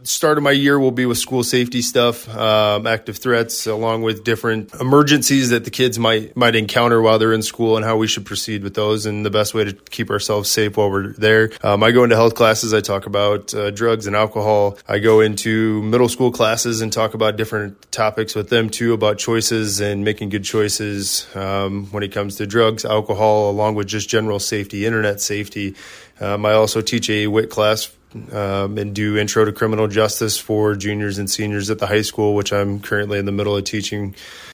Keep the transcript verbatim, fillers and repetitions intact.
start of my year will be with school safety stuff, um, active threats, along with different emergencies that the kids might might encounter while they're in school and how we should proceed with those and the best way to keep ourselves safe while we're there. Um, I go into health classes. I talk about uh, drugs and alcohol. I go into middle school classes and talk about different topics with them too, about choices and making good choices um, when it comes to drugs, alcohol, along with just general safety, internet safety. Um, I also teach a W I T class um, and do intro to criminal justice for juniors and seniors at the high school, which I'm currently in the middle of teaching